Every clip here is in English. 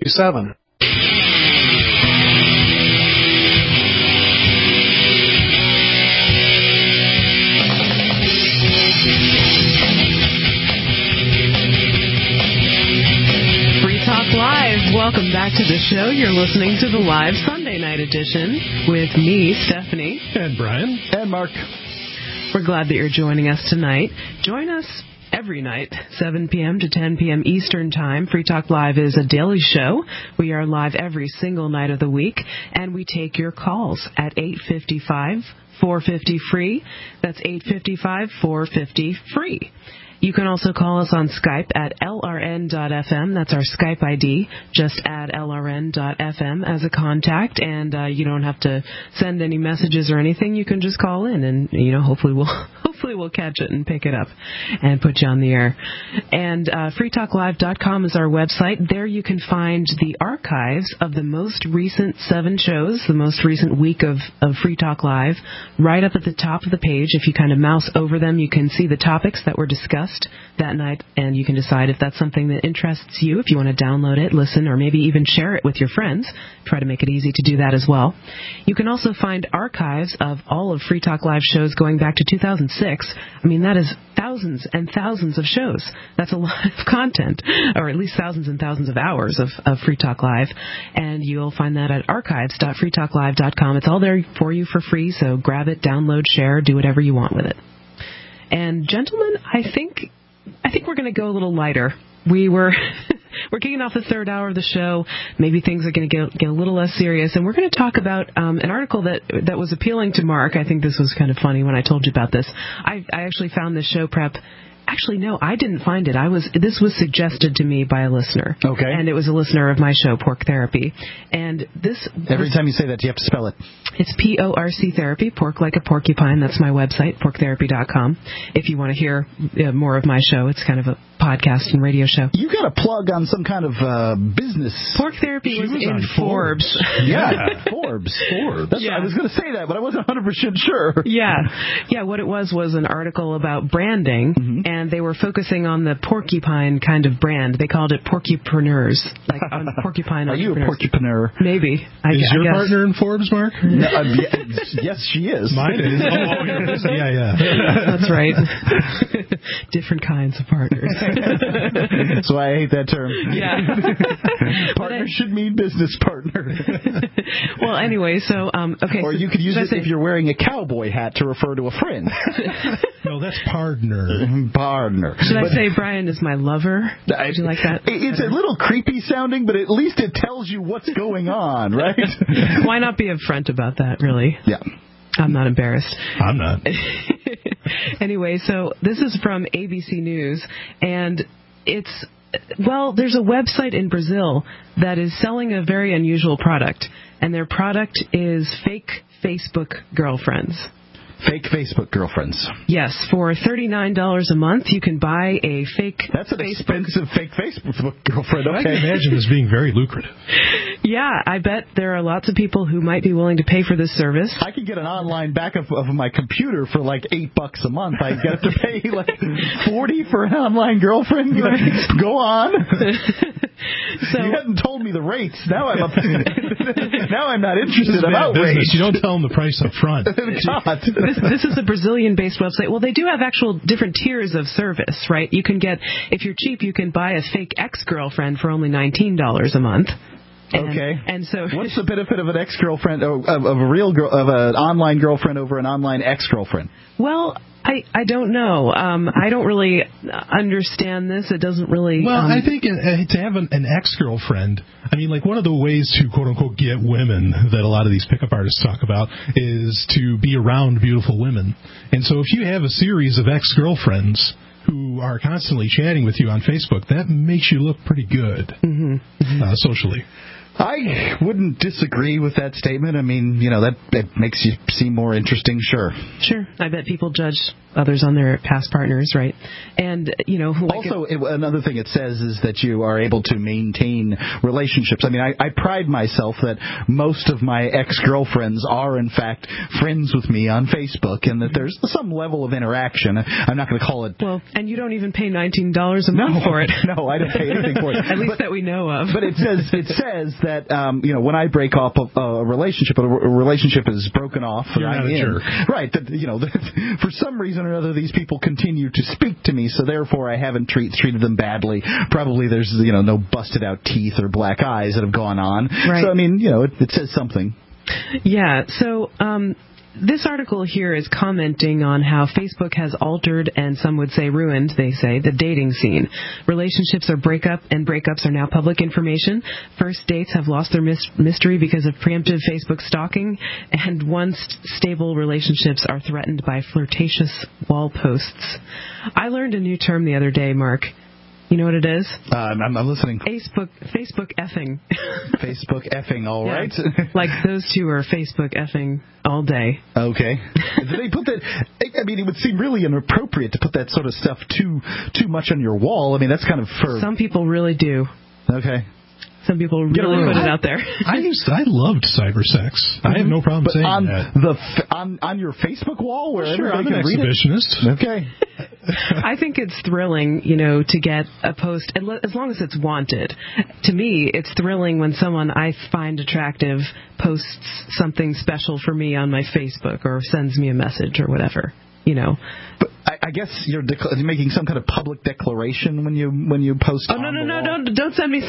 7. Live. Welcome back to the show. You're listening to the live Sunday night edition with me, Stephanie. And Brian. And Mark. We're glad that you're joining us tonight. Join us every night, 7 p.m. to 10 p.m. Eastern Time. Free Talk Live is a daily show. We are live every single night of the week, and we take your calls at 855-450-FREE. That's 855-450-FREE. You can also call us on Skype at lrn.fm. That's our Skype ID. Just add lrn.fm as a contact, and you don't have to send any messages or anything. You can just call in, and hopefully we'll catch it and pick it up and put you on the air. And freetalklive.com is our website. There you can find the archives of the most recent 7 shows, the most recent week of Free Talk Live, right up at the top of the page. If you kind of mouse over them, you can see the topics that were discussed that night, and you can decide if that's something that interests you, if you want to download it, listen, or maybe even share it with your friends. Try to make it easy to do that as well. You can also find archives of all of Free Talk Live shows going back to 2006. I mean, that is thousands and thousands of shows. That's a lot of content, or at least thousands and thousands of hours of Free Talk Live. And you'll find that at archives.freetalklive.com. It's all there for you for free, so grab it, download, share, do whatever you want with it. And gentlemen, I think we're going to go a little lighter. We're kicking off the third hour of the show. Maybe things are going to get a little less serious, and we're going to talk about an article that was appealing to Mark. I think this was kind of funny when I told you about this. I actually found this show prep. Actually, no, I didn't find it. This was suggested to me by a listener. Okay. And it was a listener of my show, Pork Therapy. And every time you say that, you have to spell it. It's PORC Therapy, pork like a porcupine. That's my website, porktherapy.com. If you want to hear more of my show, it's kind of a podcast and radio show. You got a plug on some kind of business. Pork Therapy was in Forbes. Yeah, Forbes. That's I was going to say that, but I wasn't 100% sure. Yeah. What it was an article about branding, and they were focusing on the porcupine kind of brand. They called it porcupreneurs, like on porcupine. Are you a porcupreneur? Maybe. Is your partner in Forbes, Mark? No, yes, she is. Mine is. Yeah. That's right. Different kinds of partners. That's why I hate that term. Yeah. Partner should mean business partner. Well, anyway, so okay. Or you could use it if you're wearing a cowboy hat to refer to a friend. No, that's partner. Partner. Should I say Brian is my lover? Would you like that? It's a little creepy sounding, but at least it tells you what's going on, right? Why not be upfront about that, really? Yeah. I'm not embarrassed. I'm not. Anyway, so this is from ABC News, and there's a website in Brazil that is selling a very unusual product, and their product is fake Facebook girlfriends. Fake Facebook girlfriends. Yes, for $39 a month, you can buy a fake. That's an expensive fake Facebook girlfriend. Okay. I can imagine this being very lucrative. Yeah, I bet there are lots of people who might be willing to pay for this service. I could get an online backup of my computer for like $8 a month. I have to pay like $40 for an online girlfriend. Right. Go on. So, you hadn't told me the rates. Now I'm not interested. I'm outraged. You don't tell them the price up front. God. This is a Brazilian-based website. Well, they do have actual different tiers of service, right? You can get, if you're cheap, you can buy a fake ex-girlfriend for only $19 a month. Okay. And so, what's the benefit of an ex-girlfriend of a real of an online girlfriend over an online ex-girlfriend? Well, I don't know. I don't really understand this. It doesn't really. Well, I think to have an ex-girlfriend, I mean, like one of the ways to quote unquote get women that a lot of these pickup artists talk about is to be around beautiful women. And so if you have a series of ex-girlfriends who are constantly chatting with you on Facebook, that makes you look pretty good socially. I wouldn't disagree with that statement. I mean, that makes you seem more interesting, sure. Sure. I bet people judge others on their past partners, right? And, also, another thing it says is that you are able to maintain relationships. I mean, I pride myself that most of my ex-girlfriends are, in fact, friends with me on Facebook, and that there's some level of interaction. I'm not going to call it... Well, and you don't even pay $19 a month for it. No, I don't pay anything for it. At least that we know of. But it says that, when I break off a relationship is broken off. You're not a jerk. Right. That, for some reason or other, these people continue to speak to me, so therefore I haven't treated them badly. Probably there's, no busted out teeth or black eyes that have gone on. Right. So, I mean, it says something. Yeah. So, this article here is commenting on how Facebook has altered and some would say ruined, they say, the dating scene. Relationships are breakups are now public information. First dates have lost their mystery because of preemptive Facebook stalking, and once stable relationships are threatened by flirtatious wall posts. I learned a new term the other day, Mark. You know what it is? I'm listening. Facebook effing. Facebook effing, all right. Yeah. Like those two are Facebook effing all day. Okay. Did they put that? I mean, it would seem really inappropriate to put that sort of stuff too much on your wall. I mean, that's kind of for... Some people really do. Okay. Some people really put it out there. I loved cyber sex. I have no problem saying that. On your Facebook wall where sure, I'm everybody an can exhibitionist. read it? Okay. I think it's thrilling, to get a post, as long as it's wanted. To me, it's thrilling when someone I find attractive posts something special for me on my Facebook or sends me a message or whatever, But I guess you're making some kind of public declaration when you post. Oh, no, don't send me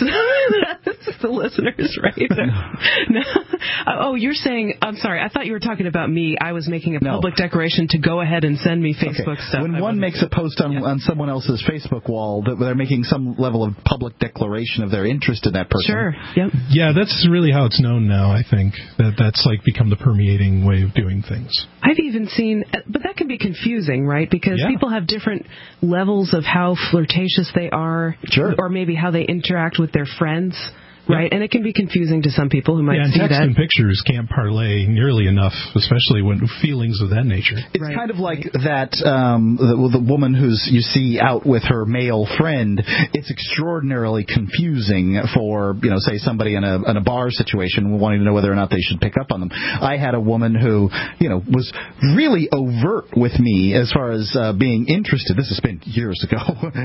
the listeners, right? No. Oh, you're saying, I'm sorry, I thought you were talking about me. I was making a public declaration to go ahead and send me Facebook stuff. When one makes a post on someone else's Facebook wall, they're making some level of public declaration of their interest in that person. Sure, yep. Yeah, that's really how it's known now, I think. That's like become the permeating way of doing things. I've even seen, but that can be confusing, right? Because people have different levels of how flirtatious they are, or maybe how they interact with their friends, right? And it can be confusing to some people who might see that. Text and pictures can't parlay nearly enough, especially when feelings of that nature. It's kind of like that the woman you see out with her male friend. It's extraordinarily confusing for say somebody in a bar situation wanting to know whether or not they should pick up on them. I had a woman who was really overt with me as far as being interested. This has been years ago,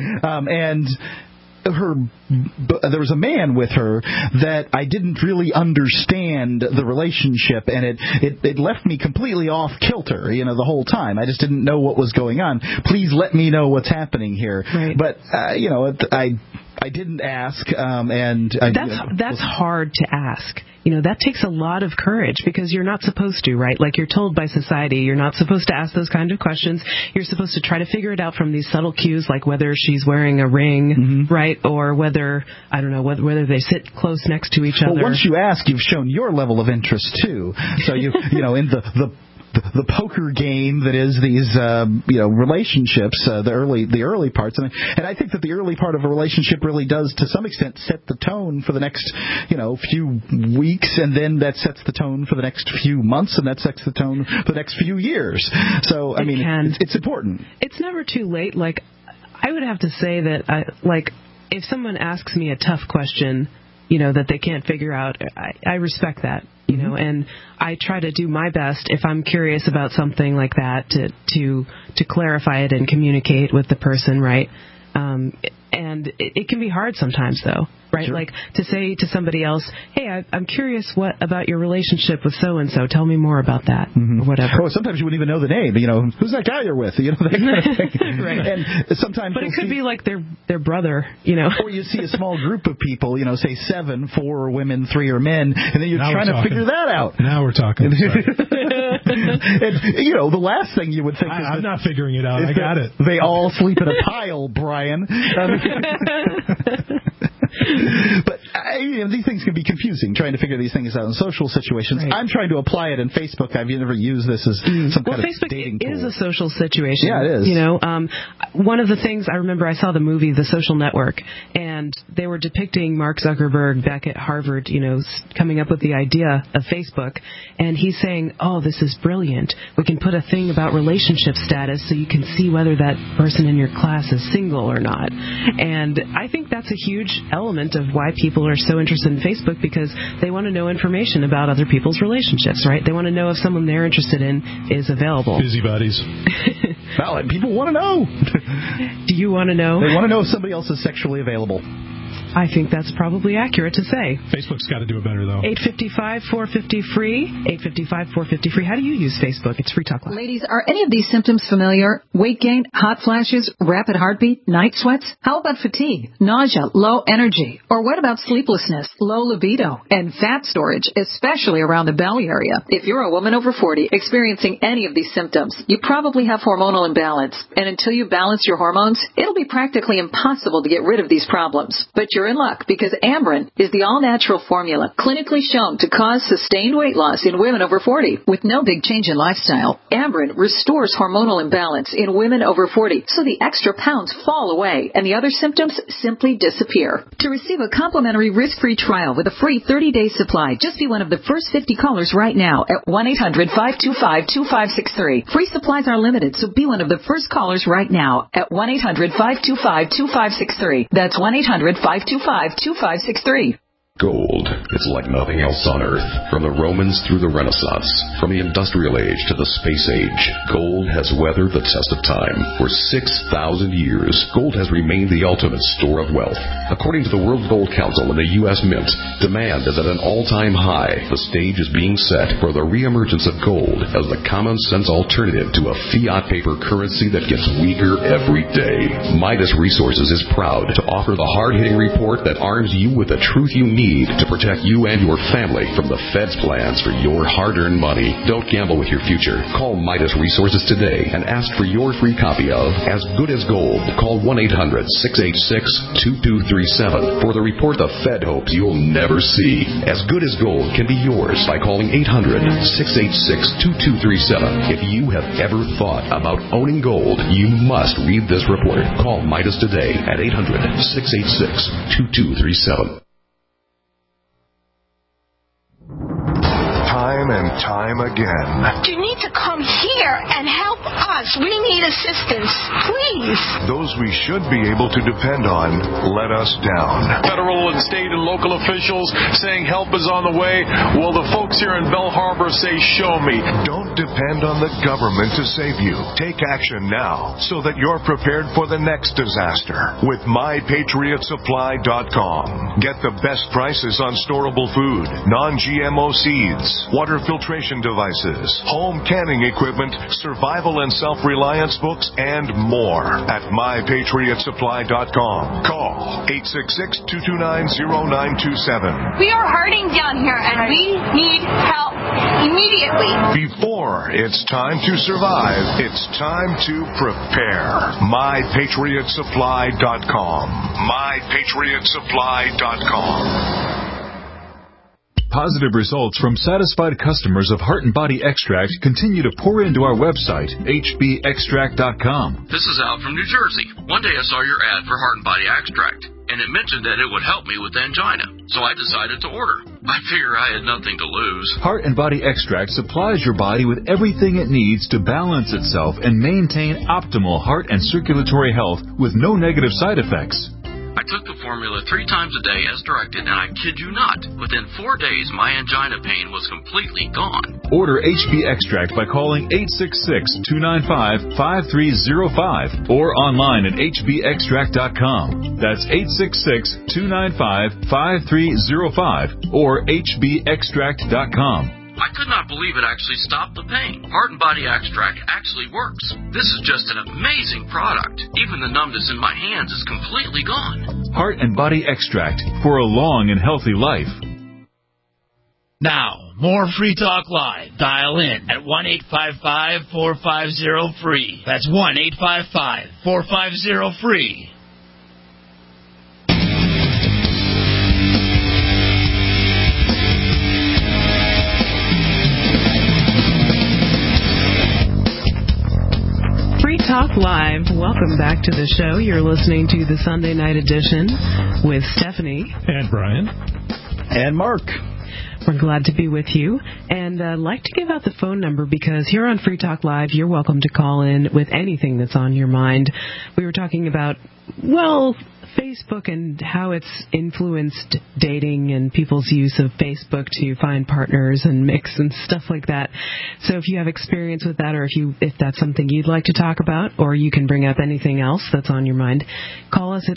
and there was a man with her that I didn't really understand the relationship, and it left me completely off kilter, the whole time. I just didn't know what was going on. Please let me know what's happening here. Right. But I didn't ask, and that's hard to ask. That takes a lot of courage because you're not supposed to, right? Like you're told by society, you're not supposed to ask those kind of questions. You're supposed to try to figure it out from these subtle cues, like whether she's wearing a ring, right? Or whether, I don't know, whether they sit close next to each other. Well, once you ask, you've shown your level of interest too. So in the poker game that is these relationships, the early parts, and I think that the early part of a relationship really does to some extent set the tone for the next few weeks, and then that sets the tone for the next few months, and that sets the tone for the next few years. So it's important. It's never too late. Like I would have to say that if someone asks me a tough question, that they can't figure out, I respect that. And I try to do my best if I'm curious about something like that to clarify it and communicate with the person, right? And it can be hard sometimes, though, right? Sure. Like to say to somebody else, hey, I'm curious about your relationship with so-and-so. Tell me more about that, or whatever. Oh, sometimes you wouldn't even know the name. Who's that guy you're with? That kind of thing. Right. And sometimes, but it could be like their brother, Or you see a small group of people, say 7, 4 are women, 3 are men, and then you're trying to figure that out. Now we're talking. And, the last thing you would think is I'm not figuring it out. I got it. They all sleep in a pile, Brian. But These things can be confusing, trying to figure these things out in social situations. Right. I'm trying to apply it in Facebook. I've never used this as some kind of dating tool. Facebook is a social situation. Yeah, it is. You know, one of the things I remember, I saw the movie The Social Network, and they were depicting Mark Zuckerberg back at Harvard, you know, coming up with the idea of Facebook, and he's saying, oh, this is brilliant. We can put a thing about relationship status so you can see whether that person in your class is single or not. And I think that's a huge element of why people are so interested in Facebook, because they want to know information about other people's relationships, right? They want to know if someone they're interested in is available. Busybodies. Well, people want to know. Do you want to know? They want to know if somebody else is sexually available. I think that's probably accurate to say. Facebook's got to do it better, though. 855-450-FREE. 855-450-FREE. How do you use Facebook? It's Free Talk Live. Ladies, are any of these symptoms familiar? Weight gain, hot flashes, rapid heartbeat, night sweats? How about fatigue, nausea, low energy? Or what about sleeplessness, low libido, and fat storage, especially around the belly area? If you're a woman over 40 experiencing any of these symptoms, you probably have hormonal imbalance. And until you balance your hormones, it'll be practically impossible to get rid of these problems. But you're in luck, because Amberen is the all-natural formula clinically shown to cause sustained weight loss in women over 40 with no big change in lifestyle. Amberen restores hormonal imbalance in women over 40, so the extra pounds fall away and the other symptoms simply disappear. To receive a complimentary risk-free trial with a free 30-day supply, just be one of the first 50 callers right now at 1-800-525-2563. Free supplies are limited, so be one of the first callers right now at 1-800-525-2563. That's 1-800-525-2563. Gold. It's like nothing else on Earth. From the Romans through the Renaissance, from the Industrial Age to the Space Age, gold has weathered the test of time. For 6,000 years, gold has remained the ultimate store of wealth. According to the World Gold Council and the U.S. Mint, demand is at an all-time high. The stage is being set for the reemergence of gold as the common-sense alternative to a fiat paper currency that gets weaker every day. Midas Resources is proud to offer the hard-hitting report that arms you with the truth you need to protect you and your family from the Fed's plans for your hard-earned money. Don't gamble with your future. Call Midas Resources today and ask for your free copy of As Good as Gold. Call 1-800-686-2237 for the report the Fed hopes you'll never see. As Good as Gold can be yours by calling 800-686-2237. If you have ever thought about owning gold, you must read this report. Call Midas today at 800-686-2237. Time and time again. You need to come here and help us. We need assistance, please. Those we should be able to depend on let us down. Federal and state and local officials saying help is on the way. Well, the folks here in Belle Harbor say, show me. Don't depend on the government to save you. Take action now so that you're prepared for the next disaster with MyPatriotSupply.com. Get the best prices on storable food, non-GMO seeds, water filtration devices, home canning equipment, survival and self-reliance books, and more at MyPatriotSupply.com. Call 866-229-0927. We are hurting down here, and we need help immediately. Before it's time to survive, it's time to prepare. MyPatriotSupply.com. MyPatriotSupply.com. Positive results from satisfied customers of Heart and Body Extract continue to pour into our website, hbextract.com. This is Al from New Jersey. One day I saw your ad for Heart and Body Extract, and it mentioned that it would help me with angina, so I decided to order. I figure I had nothing to lose. Heart and Body Extract supplies your body with everything it needs to balance itself and maintain optimal heart and circulatory health with no negative side effects. I took the formula 3 times a day as directed, and I kid you not, within 4 days my angina pain was completely gone. Order HB Extract by calling 866-295-5305 or online at hbextract.com. That's 866-295-5305 or hbextract.com. I could not believe it actually stopped the pain. Heart and Body Extract actually works. This is just an amazing product. Even the numbness in my hands is completely gone. Heart and Body Extract for a long and healthy life. Now, more Free Talk Live. Dial in at 1-855-450-FREE. That's 1-855-450-FREE. Live. Welcome back to the show. You're listening to the Sunday night edition with Stephanie. And Brian. And Mark. We're glad to be with you. And I'd like to give out the phone number because here on Free Talk Live, you're welcome to call in with anything that's on your mind. We were talking about, well, Facebook and how it's influenced dating and people's use of Facebook to find partners and mix and stuff like that. So if you have experience with that, or if that's something you'd like to talk about, or you can bring up anything else that's on your mind, call us at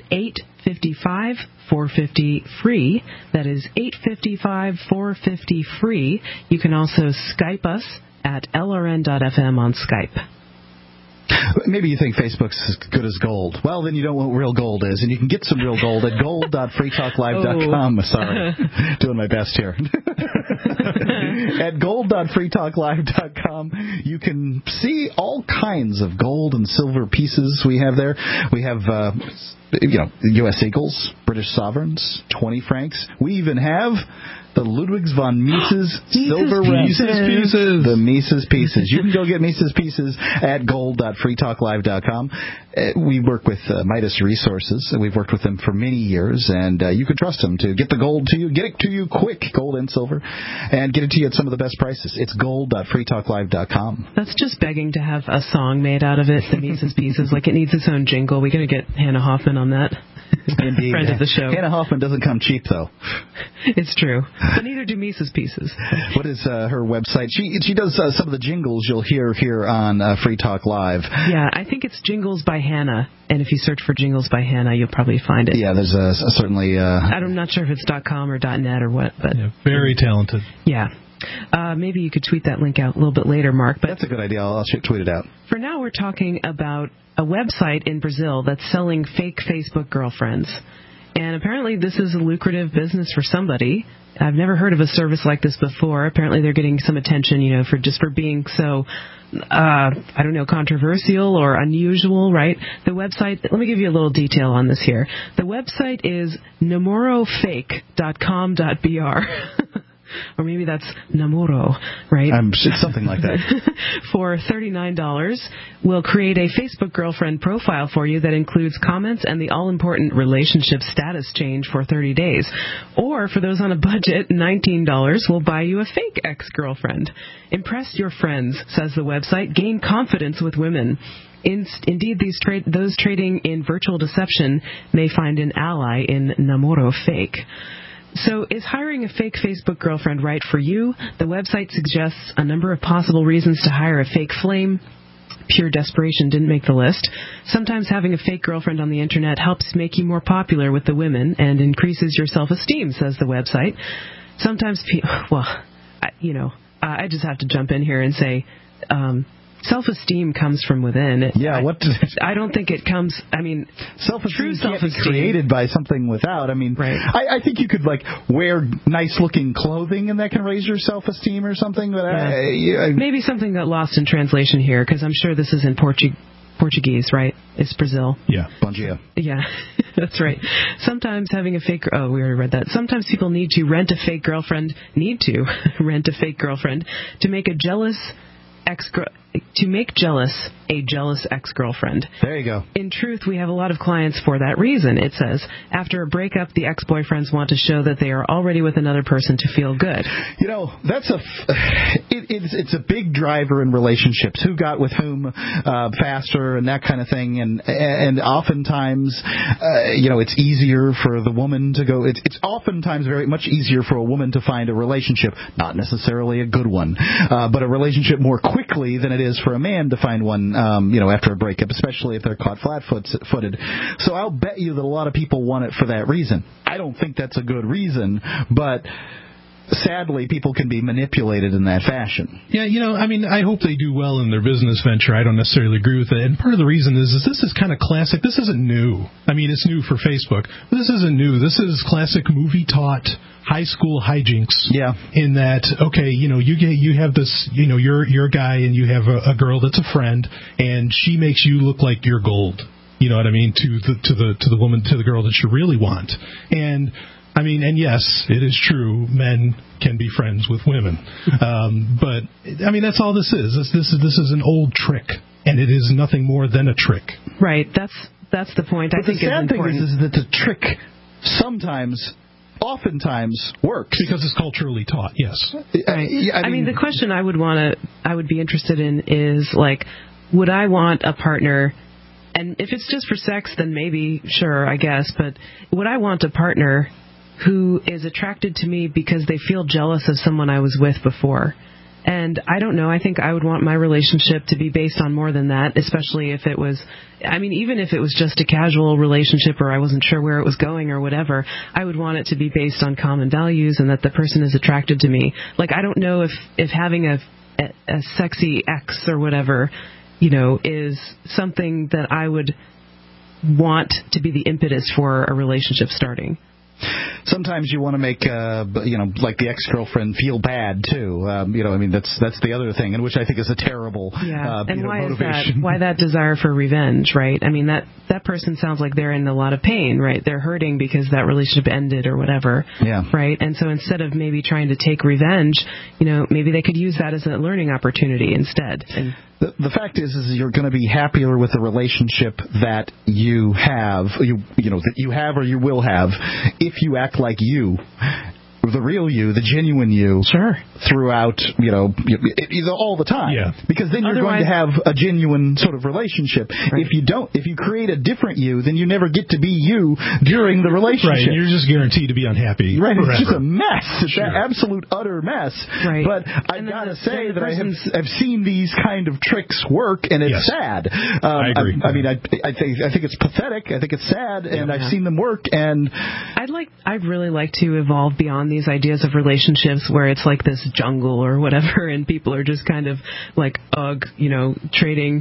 855-450-FREE. That is 855-450-FREE. You can also Skype us at LRN.FM on Skype. Maybe you think Facebook's as good as gold. Well, then you know what real gold is, and you can get some real gold at gold.freetalklive.com. Sorry, doing my best here. At gold.freetalklive.com, you can see all kinds of gold and silver pieces we have there. We have, U.S. eagles, British sovereigns, 20 francs. We even have the Ludwigs von Mises silver pieces. The Mises pieces. You can go get Mises pieces at gold.freetalklive.com. We work with Midas Resources, and we've worked with them for many years, and you can trust them to get the gold to you, get it to you quick, gold and silver, and get it to you at some of the best prices. It's gold.freetalklive.com. That's just begging to have a song made out of it, the Mises pieces. Like, it needs its own jingle. We got to get Hannah Hoffman on that. Indeed. Friend of the show. Hannah Hoffman doesn't come cheap, though. It's true. But neither do Mises pieces. What is her website? She does some of the jingles you'll hear here on Free Talk Live. Yeah, I think it's Jingles by Hannah. And if you search for Jingles by Hannah, you'll probably find it. Yeah, there's certainly... I'm not sure if it's .com or .net or what, but... Yeah, very talented. Yeah. Maybe you could tweet that link out a little bit later, Mark. But that's a good idea. I'll tweet it out. For now, we're talking about a website in Brazil that's selling fake Facebook girlfriends. And apparently this is a lucrative business for somebody. I've never heard of a service like this before. Apparently they're getting some attention, for being so, controversial or unusual, right? The website, let me give you a little detail on this here. The website is namorofake.com.br. Or maybe that's Namoro, right? It's something like that. For $39, we'll create a Facebook girlfriend profile for you that includes comments and the all-important relationship status change for 30 days. Or for those on a budget, $19, we'll buy you a fake ex-girlfriend. Impress your friends, says the website. Gain confidence with women. Indeed, those trading in virtual deception may find an ally in Namoro Fake. So is hiring a fake Facebook girlfriend right for you? The website suggests a number of possible reasons to hire a fake flame. Pure desperation didn't make the list. Sometimes having a fake girlfriend on the Internet helps make you more popular with the women and increases your self-esteem, says the website. Sometimes, I just have to jump in here and say... self-esteem comes from within. Yeah, I don't think it comes... self-esteem can't be created by something without. Right. I think you could, wear nice-looking clothing and that can raise your self-esteem or something. But maybe something got lost in translation here, because I'm sure this is in Portuguese, right? It's Brazil. Yeah, bom dia. Yeah, that's right. Sometimes having a fake... Oh, we already read that. Sometimes people need to rent a fake girlfriend to make a jealous ex-girlfriend. There you go. In truth, we have a lot of clients for that reason, it says. After a breakup, the ex-boyfriends want to show that they are already with another person to feel good. That's it's a big driver in relationships. Who got with whom faster and that kind of thing. And oftentimes, it's easier for the woman to go. It's oftentimes very much easier for a woman to find a relationship, not necessarily a good one, but a relationship more quickly than it is for a man to find one, after a breakup, especially if they're caught flat-footed. So I'll bet you that a lot of people want it for that reason. I don't think that's a good reason, but sadly, people can be manipulated in that fashion. Yeah, I hope they do well in their business venture. I don't necessarily agree with it. And part of the reason is this is kind of classic. This isn't new. It's new for Facebook. But this isn't new. This is classic movie-taught high school hijinks. Yeah. In that, you have this, you're a guy and you have a girl that's a friend, and she makes you look like you're gold. You know what I mean? To the woman, to the girl that you really want. And I mean, and yes, it is true, men can be friends with women. But, I mean, that's all this is. This is an old trick, and it is nothing more than a trick. Right. That's the point. But I think the sad thing important. is that the trick oftentimes works. Because it's culturally taught, yes. Right. I mean, the question I would be interested in is, like, would I want a partner, and if it's just for sex, then maybe, sure, I guess, but would I want a partner who is attracted to me because they feel jealous of someone I was with before? And I don't know, I think I would want my relationship to be based on more than that, especially if it was, I mean, even if it was just a casual relationship or I wasn't sure where it was going or whatever, I would want it to be based on common values and that the person is attracted to me. Like, I don't know if having a sexy ex or whatever, you know, is something that I would want to be the impetus for a relationship starting. Sometimes you want to make, like the ex-girlfriend feel bad too. I mean, that's the other thing, and which I think is a terrible, and why motivation. Is that? Why that desire for revenge, right? I mean, that person sounds like they're in a lot of pain, right? They're hurting because that relationship ended or whatever, right? And so instead of maybe trying to take revenge, maybe they could use that as a learning opportunity instead. And the fact is you're going to be happier with the relationship that you have, that you have or you will have, if you act like you, the real you, the genuine you, throughout, all the time. Yeah. Because then you're going to have a genuine sort of relationship. Right. If you create a different you, then you never get to be you during the relationship. Right, and you're just guaranteed to be unhappy. Right, forever. it's just a mess. It's an absolute, utter mess. Right. But I've got to say that I've seen these kind of tricks work, and it's sad. I agree. I mean, I think it's pathetic. I think it's sad, and I've seen them work. And I'd really like to evolve beyond these ideas of relationships where it's like this jungle or whatever, and people are just kind of like trading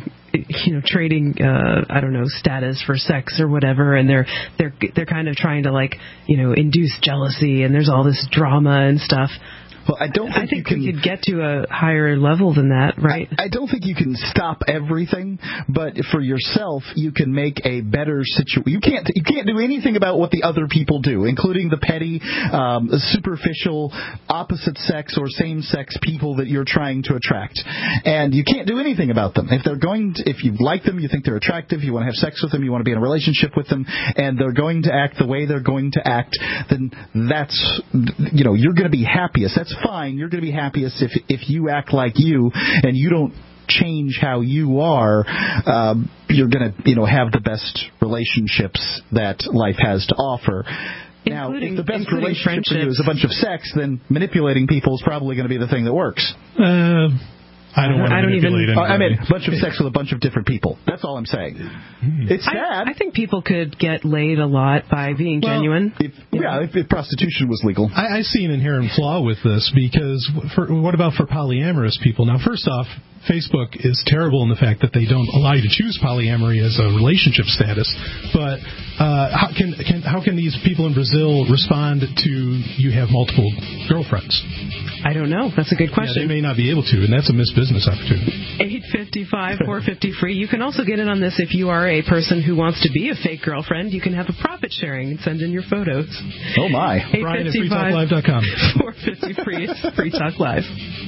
I don't know, status for sex or whatever, and they're kind of trying to induce jealousy, and there's all this drama and stuff. Well, I think we could get to a higher level than that, right? I don't think you can stop everything, but for yourself, you can make a better situation. You can't do anything about what the other people do, including the petty, superficial, opposite sex or same sex people that you're trying to attract. And you can't do anything about them. If you like them, you think they're attractive, you want to have sex with them, you want to be in a relationship with them, and they're going to act the way they're going to act, then that's, you're going to be happiest. That's fine. You're going to be happiest if you act like you and you don't change how you are. You're going to have the best relationships that life has to offer. Now, if the best relationship for you is a bunch of sex, then manipulating people is probably going to be the thing that works. I don't want to manipulate anybody. I mean, a bunch of sex with a bunch of different people. That's all I'm saying. It's sad. I think people could get laid a lot by being genuine. If prostitution was legal. I see an inherent flaw with this, because what about for polyamorous people? Now, first off, Facebook is terrible in the fact that they don't allow you to choose polyamory as a relationship status. But how can these people in Brazil respond to you have multiple girlfriends? I don't know. That's a good question. Yeah, they may not be able to, and that's a missed business opportunity. 855-450-FREE. You can also get in on this if you are a person who wants to be a fake girlfriend. You can have a profit sharing and send in your photos. Oh, my. Brian at freetalklive.com. 450-FREE. It's Free Talk Live.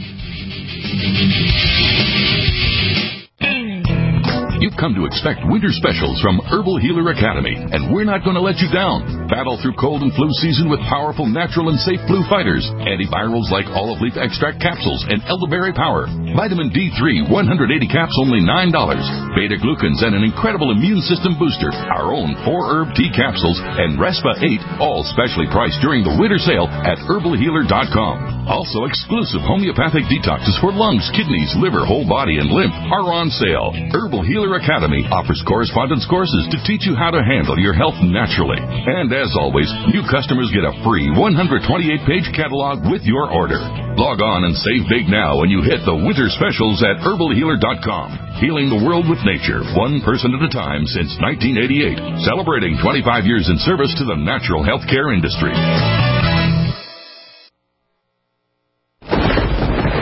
You've come to expect winter specials from Herbal Healer Academy, and we're not going to let you down. Battle through cold and flu season with powerful, natural, and safe flu fighters. Antivirals like olive leaf extract capsules and elderberry power. Vitamin D3, 180 caps, only $9. Beta-glucans and an incredible immune system booster. Our own 4-herb tea capsules and Respa 8, all specially priced during the winter sale at herbalhealer.com. Also, exclusive homeopathic detoxes for lungs, kidneys, liver, whole body, and lymph are on sale. Herbal Healer Academy offers correspondence courses to teach you how to handle your health naturally. And as always, new customers get a free 128-page catalog with your order. Log on and save big now when you hit the winter specials at herbalhealer.com. Healing the world with nature, one person at a time since 1988. Celebrating 25 years in service to the natural healthcare industry. In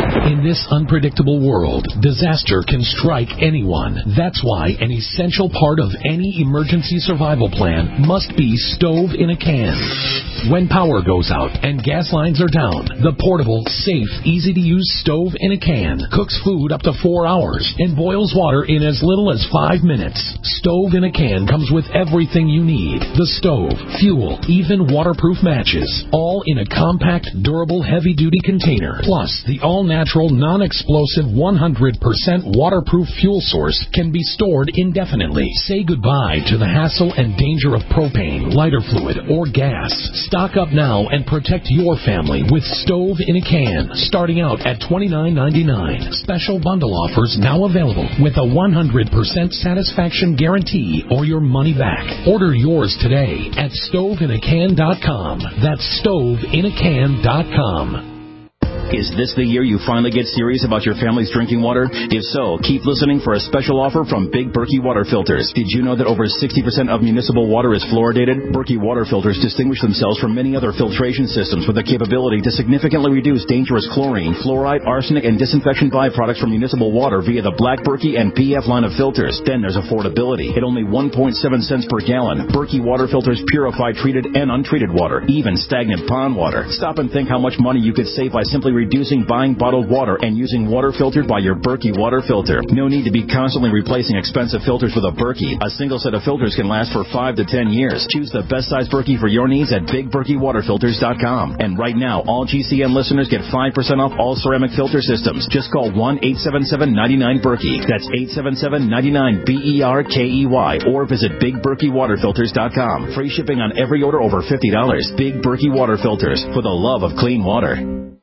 this unpredictable world, disaster can strike anyone. That's why an essential part of any emergency survival plan must be stove in a can. When power goes out and gas lines are down, the portable, safe, easy-to-use stove in a can cooks food up to 4 hours and boils water in as little as 5 minutes. Stove in a can comes with everything you need. The stove, fuel, even waterproof matches, all in a compact, durable, heavy-duty container. Plus, the all-natural, non-explosive, 100% waterproof fuel source can be stored indefinitely. Say goodbye to the hassle and danger of propane, lighter fluid, or gas. Stock up now and protect your family with stove in a can, starting out at $29.99. Special bundle offers now available with a 100% satisfaction guarantee or your money back. Order yours today at stoveinacan.com. That's stoveinacan.com. Is this the year you finally get serious about your family's drinking water? If so, keep listening for a special offer from Big Berkey Water Filters. Did you know that over 60% of municipal water is fluoridated? Berkey Water Filters distinguish themselves from many other filtration systems with the capability to significantly reduce dangerous chlorine, fluoride, arsenic, and disinfection byproducts from municipal water via the Black Berkey and PF line of filters. Then there's affordability. At only 1.7 cents per gallon, Berkey Water Filters purify treated and untreated water, even stagnant pond water. Stop and think how much money you could save by simply reducing buying bottled water and using water filtered by your Berkey water filter. No need to be constantly replacing expensive filters with a Berkey. A single set of filters can last for 5 to 10 years. Choose the best size Berkey for your needs at BigBerkeyWaterFilters.com. And right now, all GCN listeners get 5% off all ceramic filter systems. Just call 1-877-99-BERKEY. That's 877-99-BERKEY. Or visit BigBerkeyWaterFilters.com. Free shipping on every order over $50. Big Berkey Water Filters, for the love of clean water.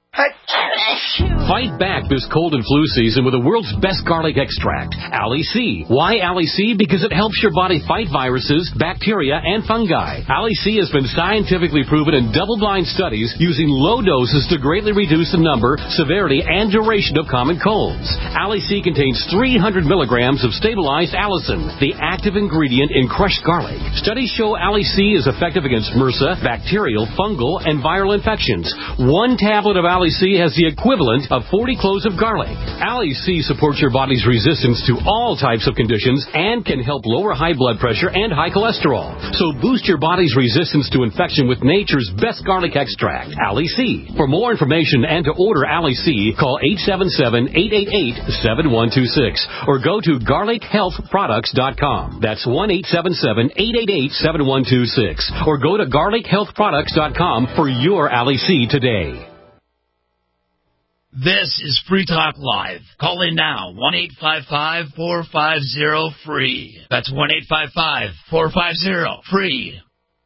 Fight back this cold and flu season with the world's best garlic extract, Ali C. Why Ali C? Because it helps your body fight viruses, bacteria, and fungi. Ali C has been scientifically proven in double-blind studies using low doses to greatly reduce the number, severity, and duration of common colds. Ali C contains 300 milligrams of stabilized allicin, the active ingredient in crushed garlic. Studies show Ali C is effective against MRSA, bacterial, fungal, and viral infections. One tablet of Ali C has the equivalent of 40 cloves of garlic. Ali C supports your body's resistance to all types of conditions and can help lower high blood pressure and high cholesterol. So boost your body's resistance to infection with nature's best garlic extract, Ali C. For more information and to order Ali C, call 877-888-7126 or go to garlichealthproducts.com. That's 1-877-888-7126 or go to garlichealthproducts.com for your Ali C today. This is Free Talk Live. Call in now, 1-855-450-FREE. That's 1-855-450-FREE.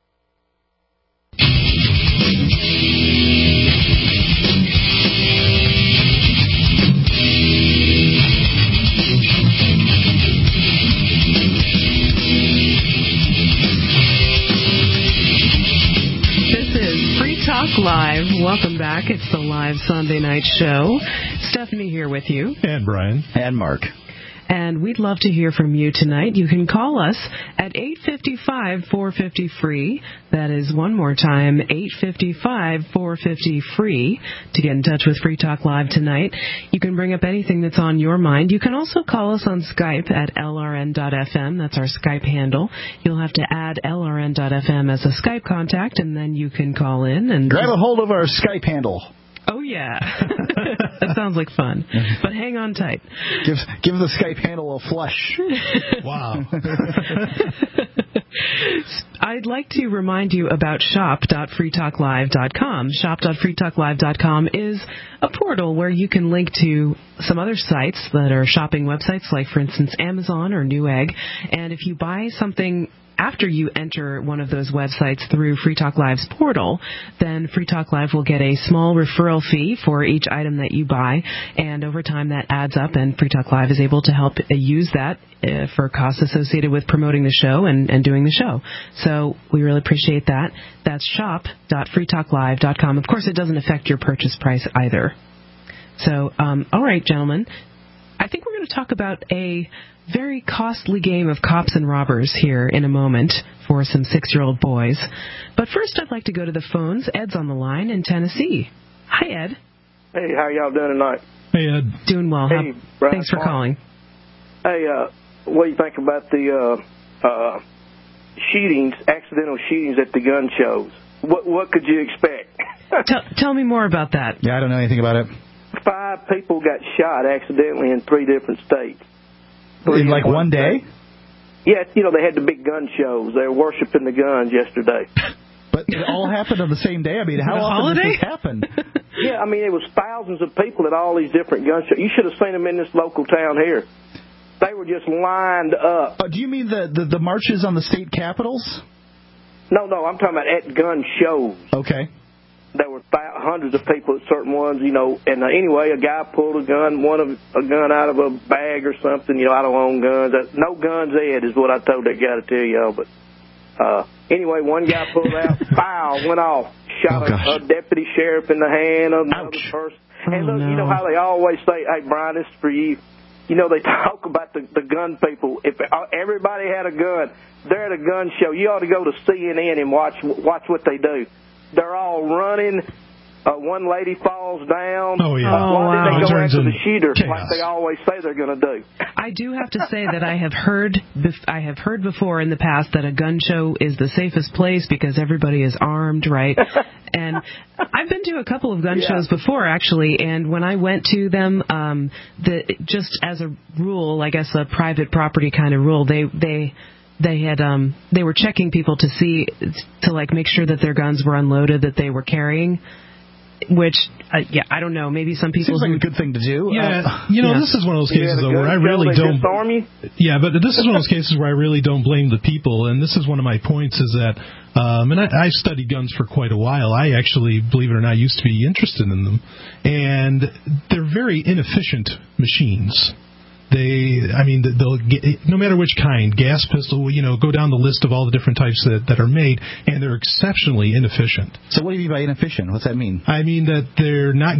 Talk Live. Welcome back. It's the live Sunday night show. Stephanie here with you. And Brian. And Mark. And we'd love to hear from you tonight. You can call us at 855-450-FREE. That is, one more time, 855-450-FREE to get in touch with Free Talk Live tonight. You can bring up anything that's on your mind. You can also call us on Skype at LRN.FM. That's our Skype handle. You'll have to add LRN.FM as a Skype contact, and then you can call in and grab a hold of our Skype handle. Oh, yeah. That sounds like fun. But hang on tight. Give the Skype handle a flush. Wow. I'd like to remind you about shop.freetalklive.com. Shop.freetalklive.com is a portal where you can link to some other sites that are shopping websites, like, for instance, Amazon or Newegg. And if you buy something after you enter one of those websites through Free Talk Live's portal, then Free Talk Live will get a small referral fee for each item that you buy, and over time that adds up, and Free Talk Live is able to help use that for costs associated with promoting the show and doing the show. So we really appreciate that. That's shop.freetalklive.com. Of course, it doesn't affect your purchase price either. So, all right, gentlemen, I think we're going to talk about a very costly game of cops and robbers here in a moment for some 6-year-old boys. But first, I'd like to go to the phones. Ed's on the line in Tennessee. Hi, Ed. Hey, how y'all doing tonight? Hey, Ed. Doing well. Hey, Brian, thanks for calling. Hey, what do you think about the shootings, accidental shootings at the gun shows? What could you expect? Tell me more about that. Yeah, I don't know anything about it. 5 people got shot accidentally in 3 different states. In like one day? Yeah, they had the big gun shows. They were worshiping the guns yesterday. But it all happened on the same day? I mean, how often does this happen? Yeah, I mean, it was thousands of people at all these different gun shows. You should have seen them in this local town here. They were just lined up. Do you mean the marches on the state capitals? No, I'm talking about at gun shows. Okay. There were hundreds of people at certain ones, and anyway, a guy pulled a gun out of a bag or something. I don't own guns. No guns, Ed, is what I told that guy to tell y'all. But anyway, one guy pulled out, pow, went off, shot a deputy sheriff in the hand of another person. And look, you know how they always say, hey, Brian, this is for you. They talk about the gun people. If everybody had a gun, they're at a gun show. You ought to go to CNN and watch what they do. They're all running. One lady falls down. Oh, yeah. Why did they go after the shooter chaos, like they always say they're going to do? I do have to say that I have heard before in the past that a gun show is the safest place because everybody is armed, right? And I've been to a couple of gun shows before, actually, and when I went to them, just as a rule, I guess a private property kind of rule, they were checking people to make sure that their guns were unloaded that they were carrying. Which, I don't know. Maybe some people. Seems like a good thing to do. Yeah, this is one of those cases where I really don't. Yeah, but this is one of those cases where I really don't blame the people. And this is one of my points is that, and I studied guns for quite a while. I actually, believe it or not, used to be interested in them, and they're very inefficient machines. They'll get, no matter which kind, gas pistol, go down the list of all the different types that are made, and they're exceptionally inefficient. So what do you mean by inefficient? What's that mean? I mean that they're not,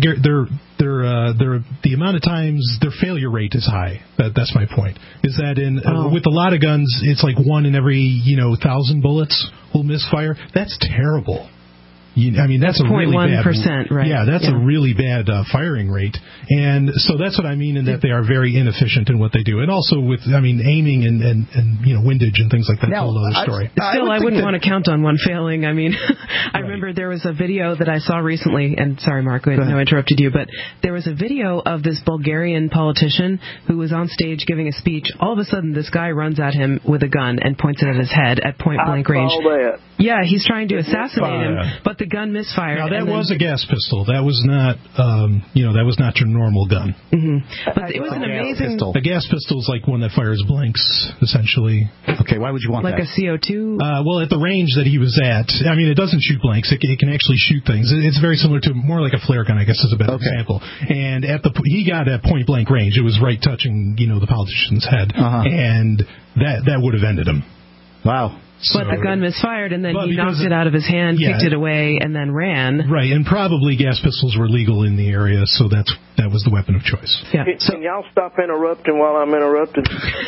the amount of times their failure rate is high. That's my point. Is that with a lot of guns, it's like 1 in every, 1,000 bullets will misfire. That's terrible. That's a really bad 0.1%, right? Yeah, that's a really bad firing rate, and so that's what I mean in that they are very inefficient in what they do, and also with aiming and windage and things like that. That's a whole other story. Still, I wouldn't want to count on one failing. I remember there was a video that I saw recently, and sorry, Mark, I know I interrupted you, but there was a video of this Bulgarian politician who was on stage giving a speech. All of a sudden, this guy runs at him with a gun and points it at his head at point blank range. Yeah, he's trying to assassinate him, but the gun misfired. Now that was a gas pistol. That was not, that was not your normal gun. Mm-hmm. But it was an amazing. A gas pistol is like one that fires blanks, essentially. Okay, why would you want that? Like a CO2? Well, at the range that he was at, it doesn't shoot blanks. It can actually shoot things. It's very similar to more like a flare gun, I guess, is a better example. And he got at point blank range. It was right touching, the politician's head, and that would have ended him. Wow. But the gun misfired, and then he knocked it out of his hand, kicked it away, and then ran. Right, and probably gas pistols were legal in the area, so that was the weapon of choice. Yeah. Can y'all stop interrupting while I'm interrupting?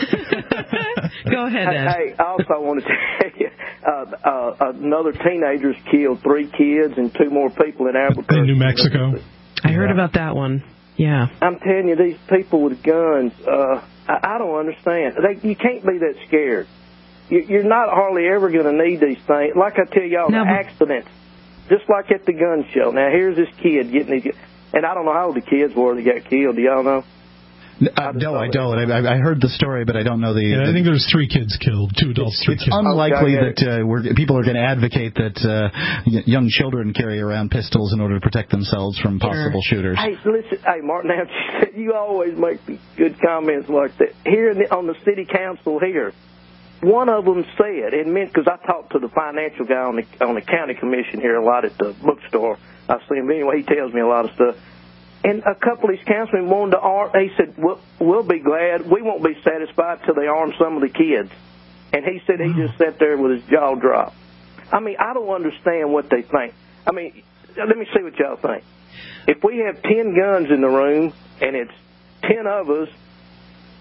Go ahead, Ed. Hey, I also want to tell you, another teenager's killed 3 kids and 2 more people in Albuquerque. In New Mexico? I heard about that one. Yeah. I'm telling you, these people with guns, I don't understand. You can't be that scared. You're not hardly ever going to need these things. Like I tell y'all, the accidents, just like at the gun show. Now, here's this kid getting these, and I don't know how old the kids were that got killed. Do y'all know? No, I don't. I heard the story, but I don't know the... I think there's 3 kids killed, 2 adults, 3 kids. It's unlikely that people are going to advocate that young children carry around pistols in order to protect themselves from possible shooters. Hey, listen, Martin, you always make good comments like that. Here on the city council here, one of them said, because I talked to the financial guy on the county commission here a lot at the bookstore. I see him anyway. He tells me a lot of stuff. And a couple of these councilmen wanted to arm. He said, "We'll be glad. We won't be satisfied till they arm some of the kids." And he said he just sat there with his jaw dropped. I don't understand what they think. Let me see what y'all think. If we have 10 guns in the room and it's 10 of us,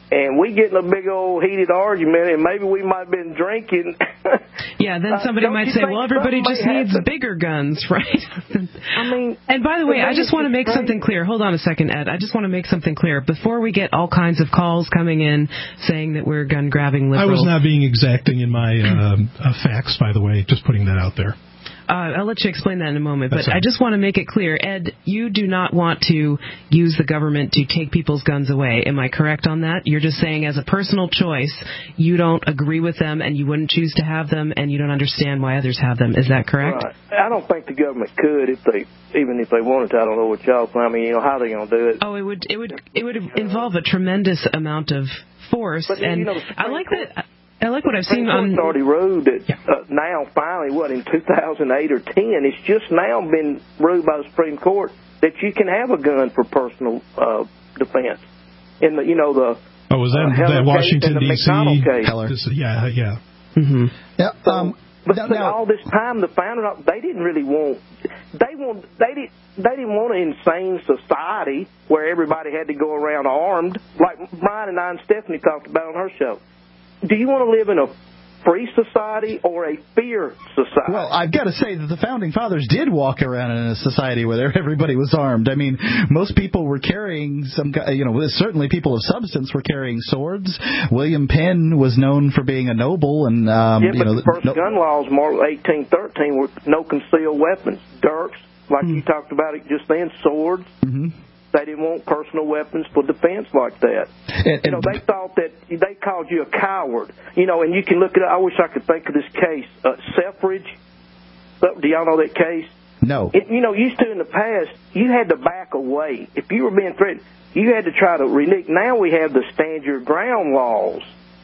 and we get in a big old heated argument, and maybe we might have been drinking. Yeah, then somebody might say, well, everybody just needs bigger guns, right? I mean... And by the way, I just want to make something clear. Hold on a second, Ed. I just want to make something clear. Before we get all kinds of calls coming in saying that we're gun-grabbing liberals... I was not being exacting in my facts, by the way, just putting that out there. I'll let you explain that in a moment, but I just want to make it clear, Ed, you do not want to use the government to take people's guns away. Am I correct on that? You're just saying as a personal choice, you don't agree with them and you wouldn't choose to have them and you don't understand why others have them. Is that correct? Right. I don't think the government could even if they wanted to. I don't know what y'all think. I mean, how are they going to do it? Oh, it would involve a tremendous amount of force, but, and I like that. I like what I've seen on... It's already ruled that now, finally, in 2008 or 10, it's just now been ruled by the Supreme Court that you can have a gun for personal defense. In the, Oh, was that Washington, D.C.? Heller. Yeah. Mm-hmm. Yeah. But all this time, the founders, they didn't really want... They didn't want an insane society where everybody had to go around armed, like Brian and I and Stephanie talked about on her show. Do you want to live in a free society or a fear society? Well, I've got to say that the Founding Fathers did walk around in a society where everybody was armed. I mean, most people were carrying certainly people of substance were carrying swords. William Penn was known for being a noble. And, the first gun laws, March 1813, were no concealed weapons. Dirks, like you talked about it just then, swords. Mm-hmm. They didn't want personal weapons for defense like that. They thought that they called you a coward. And you can look at it. I wish I could think of this case. Selfridge. Do y'all know that case? No. Used to in the past, you had to back away. If you were being threatened, you had to try to renege. Now we have the stand your ground laws.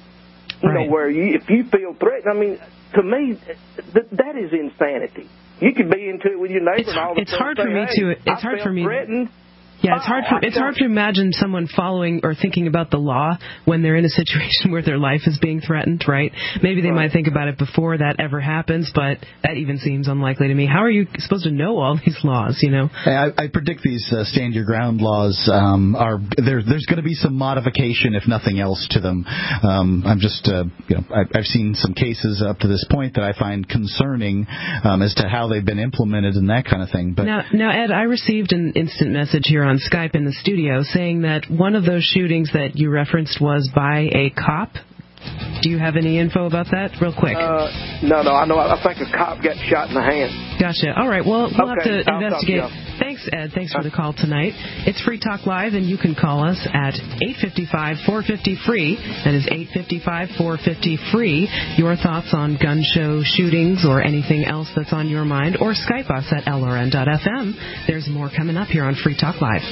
Where if you feel threatened, I mean, to me, that is insanity. You could be into it with your neighbor and all the time. It's hard for me. Threatened. Yeah, it's hard to imagine someone following or thinking about the law when they're in a situation where their life is being threatened, right? Maybe they might think about it before that ever happens, but that even seems unlikely to me. How are you supposed to know all these laws, I predict these stand your ground laws there's going to be some modification, if nothing else, to them. I'm just, I've seen some cases up to this point that I find concerning as to how they've been implemented and that kind of thing. But now, Ed, I received an instant message here on Skype in the studio saying that one of those shootings that you referenced was by a cop. Do you have any info about that, real quick? No. I know. I think a cop got shot in the hand. Gotcha. All right. Well, we'll have to investigate. Thanks, Ed. Thanks for the call tonight. It's Free Talk Live, and you can call us at 855-450-FREE. That is 855-450-FREE. Your thoughts on gun show shootings or anything else that's on your mind, or Skype us at LRN.FM. There's more coming up here on Free Talk Live.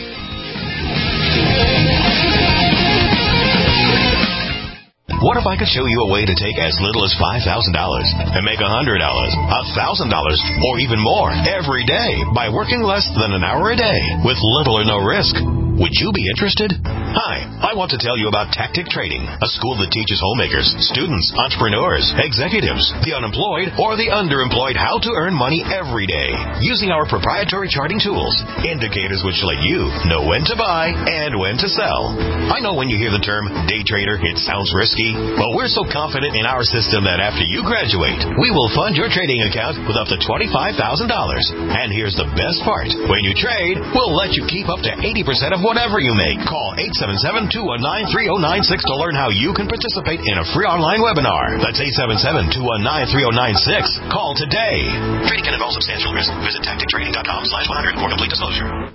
What if I could show you a way to take as little as $5,000 and make $100, $1,000, or even more every day by working less than an hour a day with little or no risk? Would you be interested? Hi, I want to tell you about Tactic Trading, a school that teaches homemakers, students, entrepreneurs, executives, the unemployed, or the underemployed how to earn money every day using our proprietary charting tools, indicators which let you know when to buy and when to sell. I know when you hear the term day trader, it sounds risky, but we're so confident in our system that after you graduate, we will fund your trading account with up to $25,000. And here's the best part. When you trade, we'll let you keep up to 80% of whatever you make. Call 877-219-3096 to learn how you can participate in a free online webinar. That's 877-219-3096. Call today. Trading can involve substantial risk. Visit tactictrading.com/100 for complete disclosure.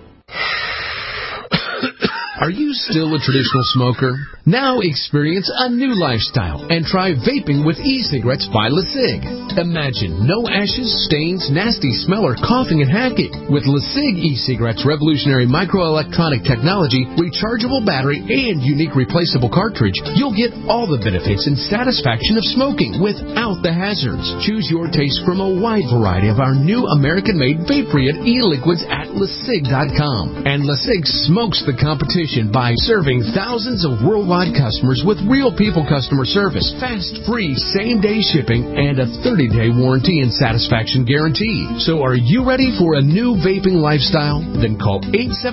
Are you still a traditional smoker? Now experience a new lifestyle and try vaping with e-cigarettes by LeSig. Imagine no ashes, stains, nasty smell, or coughing and hacking. With LeSig e-cigarettes' revolutionary microelectronic technology, rechargeable battery, and unique replaceable cartridge, you'll get all the benefits and satisfaction of smoking without the hazards. Choose your taste from a wide variety of our new American-made Vaporeon e-liquids at LeSig.com. And LeSig smokes the competition reputation by serving thousands of worldwide customers with real people customer service, fast, free, same-day shipping, and a 30-day warranty and satisfaction guarantee. So are you ready for a new vaping lifestyle? Then call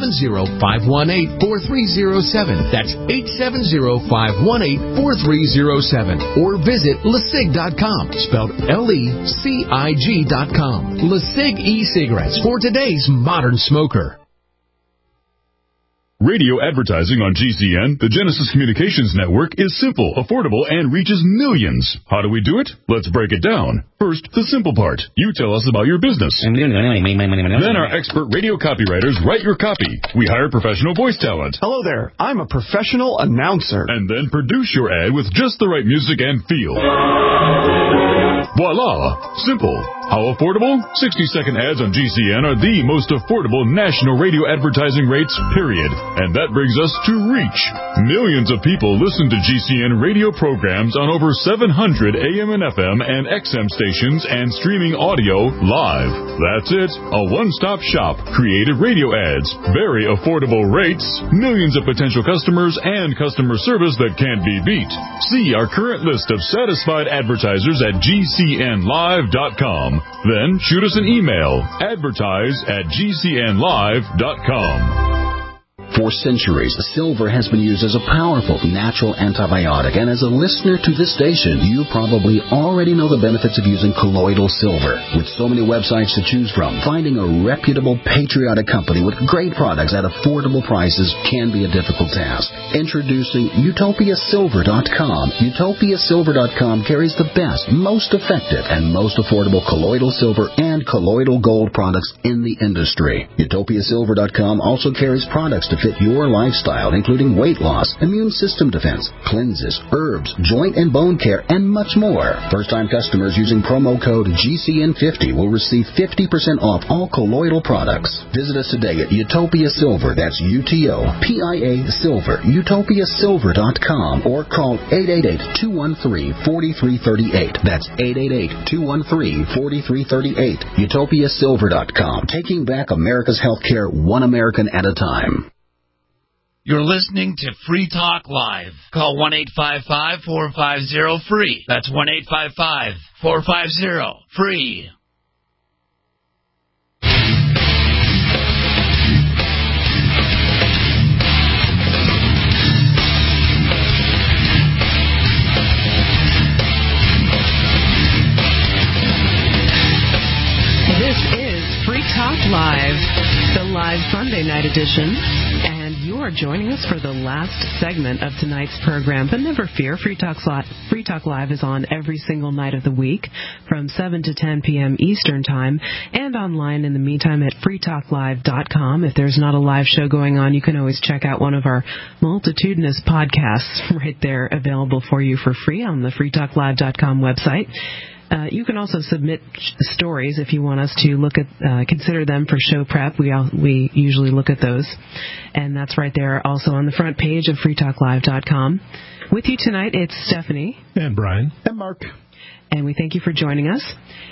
870-518-4307. That's 870-518-4307. Or visit LeSig.com, spelled LECIG.com. LeSig e-cigarettes for today's modern smoker. Radio advertising on GCN, the Genesis Communications Network, is simple, affordable, and reaches millions. How do we do it? Let's break it down. First, the simple part. You tell us about your business. Then our expert radio copywriters write your copy. We hire professional voice talent. Hello there. I'm a professional announcer. And then produce your ad with just the right music and feel. Voila! Simple. How affordable? 60-second ads on GCN are the most affordable national radio advertising rates, period. And that brings us to reach. Millions of people listen to GCN radio programs on over 700 AM and FM and XM stations and streaming audio live. That's it. A one-stop shop. Creative radio ads. Very affordable rates. Millions of potential customers and customer service that can't be beat. See our current list of satisfied advertisers at GCNlive.com. Then shoot us an email. advertise@GCNlive.com. For centuries, silver has been used as a powerful natural antibiotic, and as a listener to this station, you probably already know the benefits of using colloidal silver. With so many websites to choose from, finding a reputable, patriotic company with great products at affordable prices can be a difficult task. Introducing UtopiaSilver.com. UtopiaSilver.com carries the best, most effective, and most affordable colloidal silver and colloidal gold products in the industry. UtopiaSilver.com also carries products to fit your lifestyle, including weight loss, immune system defense, cleanses, herbs, joint and bone care, and much more. First-time customers using promo code GCN50 will receive 50% off all colloidal products. Visit us today at Utopia Silver. That's UTOPIA Silver. UtopiaSilver.com or call 888-213-4338. That's 888-213-4338. UtopiaSilver.com. Taking back America's healthcare one American at a time. You're listening to Free Talk Live. Call 1-855-450-FREE. That's 1-855-450-FREE. This is Free Talk Live, the live Sunday night edition, and you are joining us for the last segment of tonight's program. But never fear, Free Talk Live is on every single night of the week from 7 to 10 p.m. Eastern Time and online in the meantime at freetalklive.com. If there's not a live show going on, you can always check out one of our multitudinous podcasts right there available for you for free on the freetalklive.com website. You can also submit stories if you want us to look at, consider them for show prep. We usually look at those, and that's right there also on the front page of freetalklive.com. With you tonight, it's Stephanie. And Brian. And Mark. And we thank you for joining us.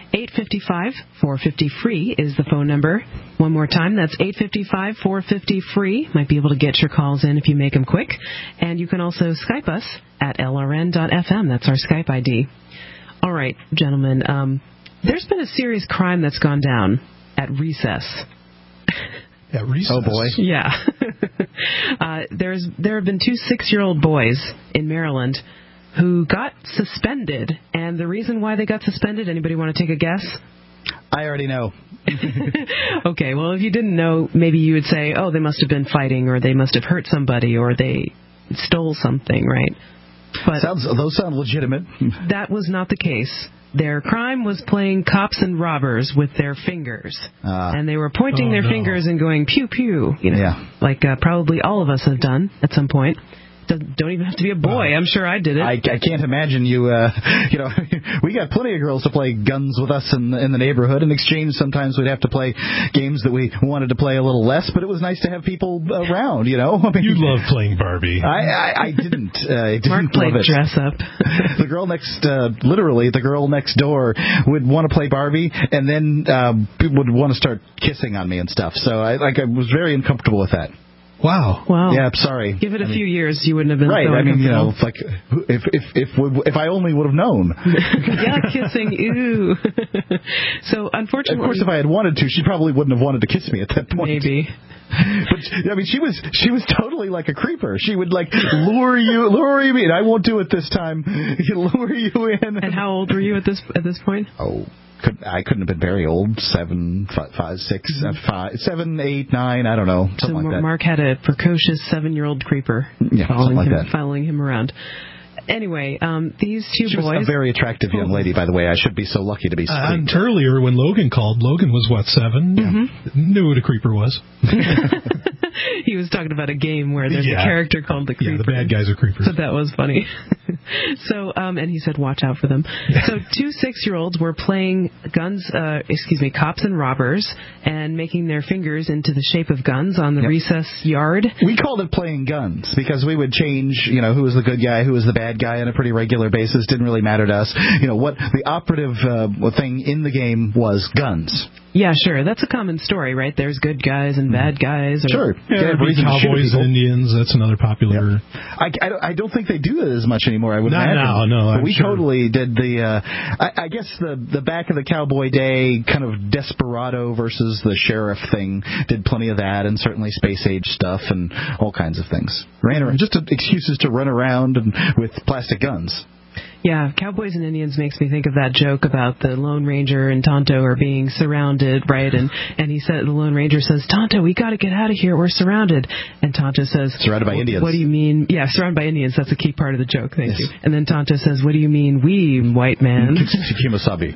855-450-FREE is the phone number. One more time, that's 855-450-FREE. Might be able to get your calls in if you make them quick. And you can also Skype us at lrn.fm. That's our Skype ID. All right, gentlemen, there's been a serious crime that's gone down at Recess. At Recess? Oh, boy. Yeah. There have been two 6-year-old boys in Maryland who got suspended. And the reason why they got suspended, anybody want to take a guess? I already know. Okay, well, if you didn't know, maybe you would say, oh, they must have been fighting, or they must have hurt somebody, or they stole something, right? But those sound legitimate. That was not the case. Their crime was playing cops and robbers with their fingers. And they were pointing their fingers and going pew pew, like probably all of us have done at some point. Don't even have to be a boy. I'm sure I did it. I can't imagine you. We got plenty of girls to play guns with us in the neighborhood. In exchange, sometimes we'd have to play games that we wanted to play a little less. But it was nice to have people around. I mean, you loved playing Barbie. I didn't. Mark played dress up. The girl the girl next door would want to play Barbie, and then people would want to start kissing on me and stuff. So I was very uncomfortable with that. Wow. Yeah, I'm sorry. Give it a few years, you wouldn't have been right. so I mean, uncomfortable. like if I only would have known. Yeah, kissing. Ew. So unfortunately, of course, if I had wanted to, she probably wouldn't have wanted to kiss me at that point. Maybe. But I mean, she was totally like a creeper. She would like lure you in. I won't do it this time. Lure you in. And how old were you at this point? Oh. I couldn't have been very old. 7, 5, 6, 5, 7, 8, 9. I don't know. Something like that. Mark had a precocious 7-year-old creeper following him around. Anyway, these two boys... She was a very attractive young lady, by the way. I should be so lucky to be and earlier, when Logan called, Logan was, 7? Mm-hmm. Knew what a creeper was. He was talking about a game where there's a character called the Creeper. Yeah, the bad guys are creepers. So that was funny. So, and he said, watch out for them. So 2 6-year-olds were playing cops and robbers, and making their fingers into the shape of guns on the recess yard. We called it playing guns because we would change, who was the good guy, who was the bad guy on a pretty regular basis. Didn't really matter to us. What the operative thing in the game was guns. Yeah, sure. That's a common story, right? There's good guys and bad guys. Sure. Yeah, cowboys and Indians. That's another popular. Yep. I don't think they do it as much anymore. I would imagine. No. But we totally did the. I guess the back of the cowboy day kind of desperado versus the sheriff thing did plenty of that, and certainly space age stuff and all kinds of things. Ran around, just excuses to run around with plastic guns. Yeah, Cowboys and Indians makes me think of that joke about the Lone Ranger and Tonto are being surrounded, right? And the Lone Ranger says, "Tonto, we got to get out of here. We're surrounded." And Tonto says, "Surrounded by Indians." What do you mean? Yeah, surrounded by Indians. That's a key part of the joke. Thank you. And then Tonto says, "What do you mean, we, white man?" Kimasabi.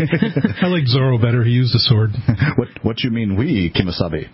I like Zorro better. He used a sword. What you mean, we, Kimasabi?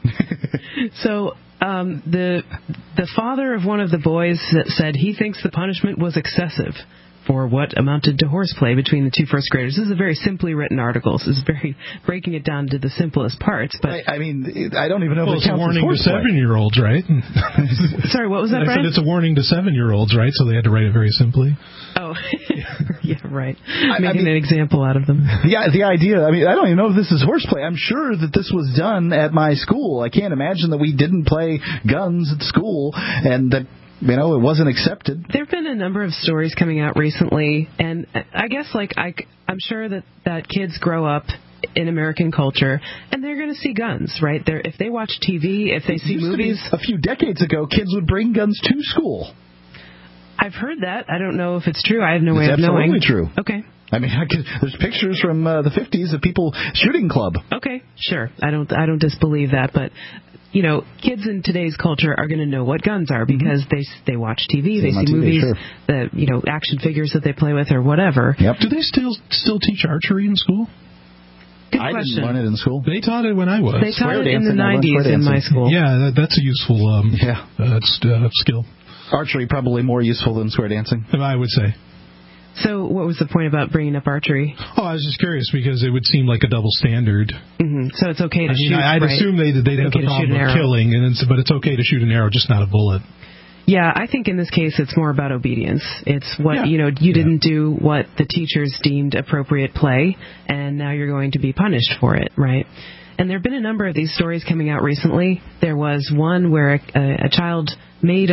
So the father of one of the boys said he thinks the punishment was excessive for what amounted to horseplay between the 2 first graders. This is a very simply written article. This is very breaking it down to the simplest parts. But I mean, I don't even know if it's a warning to 7-year-olds, right? Sorry, what was that, Brian? I said it's a warning to 7-year-olds, right? So they had to write it very simply. Oh, yeah, right. Making an example out of them. Yeah, the idea, I don't even know if this is horseplay. I'm sure that this was done at my school. I can't imagine that we didn't play guns at school and that it wasn't accepted. There have been a number of stories coming out recently, and I guess, I'm sure that kids grow up in American culture, and they're going to see guns, right? If they watch TV, if they see movies. A few decades ago, kids would bring guns to school. I've heard that. I don't know if it's true. I have no way of knowing. It's absolutely true. Okay. There's pictures from the 50s of people shooting club. Okay, sure. I don't disbelieve that, but kids in today's culture are going to know what guns are because they watch TV, they see movies, sure. the action figures that they play with or whatever. Yep. Do they still teach archery in school? Good I question. didn't learn it in school. They taught it when I was. They taught it in the 90s in my school. Yeah, that's a useful skill. Archery probably more useful than square dancing, I would say. So what was the point about bringing up archery? Oh, I was just curious because it would seem like a double standard. Mm-hmm. So it's okay to shoot. I'd assume they'd have the problem of killing, but it's okay to shoot an arrow, just not a bullet. Yeah, I think in this case it's more about obedience. It's what, you didn't do what the teachers deemed appropriate play, and now you're going to be punished for it, right? And there have been a number of these stories coming out recently. There was one where a child made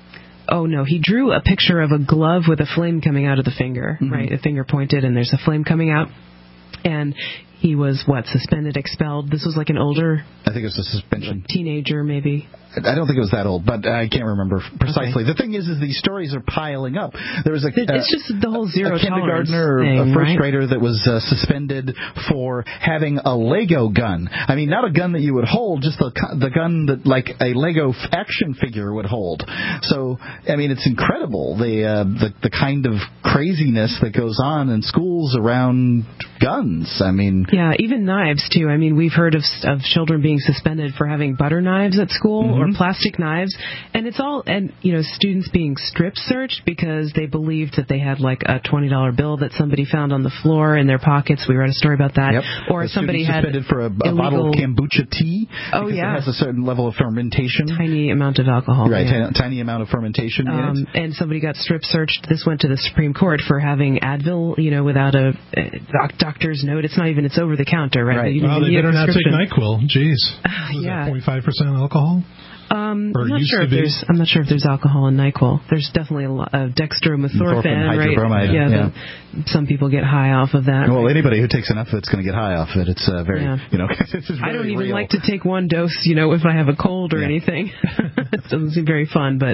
he drew a picture of a glove with a flame coming out of the finger, right? A finger pointed and there's a flame coming out. And he was, suspended, expelled? This was like an older... I think it was a suspension. Teenager, maybe. I don't think it was that old, but I can't remember precisely. Okay. The thing is these stories are piling up. There was it's just the whole zero tolerance kindergartner, thing, a first right? grader that was suspended for having a Lego gun. Not a gun that you would hold, just the gun that like a Lego action figure would hold. So, it's incredible the kind of craziness that goes on in schools around guns. Yeah, even knives too. We've heard of children being suspended for having butter knives at school or plastic knives, and it's all students being strip searched because they believed that they had like a $20 bill that somebody found on the floor in their pockets. We read a story about that. Yep. Or somebody had suspended for a bottle of kombucha tea. Oh yeah, it has a certain level of fermentation. Tiny amount of alcohol. Right, yeah. Tiny amount of fermentation in it. And somebody got strip searched. This went to the Supreme Court for having Advil, without a doctor's note. It's over the counter, right? Well, they better not take NyQuil. Jeez. Yeah. 0.5% alcohol? I'm not sure if there's alcohol in NyQuil. There's definitely a lot of dextromethorphan, hydrobromide. Right? Some people get high off of that. Well, anybody who takes enough of it's going to get high off of it. It's very, it's very I don't even real. like to take one dose, if I have a cold or anything. It doesn't seem very fun, but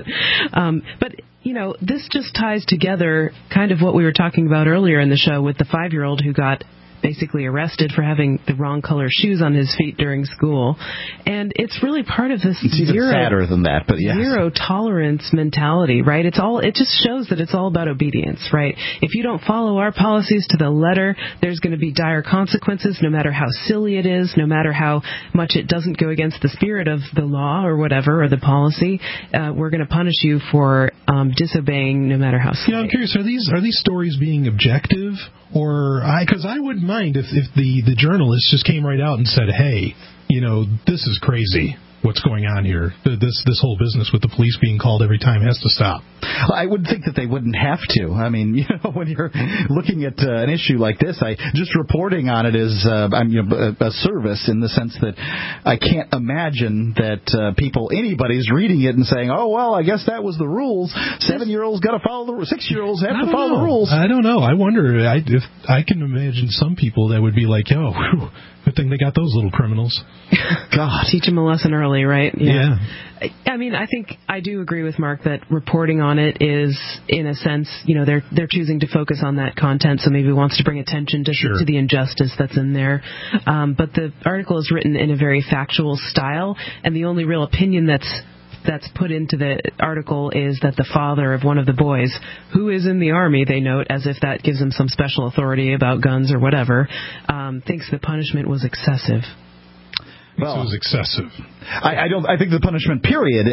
this just ties together kind of what we were talking about earlier in the show with the 5-year-old who got basically arrested for having the wrong color shoes on his feet during school. And it's really part of this it's even sadder than that, but yes. Zero tolerance mentality, right? It just shows that it's all about obedience, right? If you don't follow our policies to the letter, there's going to be dire consequences, no matter how silly it is, no matter how much it doesn't go against the spirit of the law or whatever, or the policy. We're going to punish you for disobeying, no matter how silly. I'm curious, are these stories being objective? Or because I wouldn't mind if the journalist just came right out and said, hey, this is crazy. What's going on here? This whole business with the police being called every time has to stop. I would think that they wouldn't have to. I mean, when you're looking at an issue like this, just reporting on it is a service in the sense that I can't imagine that anybody's reading it and saying, oh, well, I guess that was the rules. 7-year-olds got to follow the rules. 6-year-olds have to follow the rules. I don't know. I wonder if I can imagine some people that would be like, yo, good thing they got those little criminals. God. Teach them a lesson early, right? Yeah. I mean, I think I do agree with Mark that reporting on it is, in a sense, they're choosing to focus on that content, so maybe wants to bring attention to the injustice that's in there. But the article is written in a very factual style, and the only real opinion that's put into the article is that the father of one of the boys, who is in the Army, they note, as if that gives him some special authority about guns or whatever, thinks the punishment was excessive. Well, it was excessive. I think the punishment period.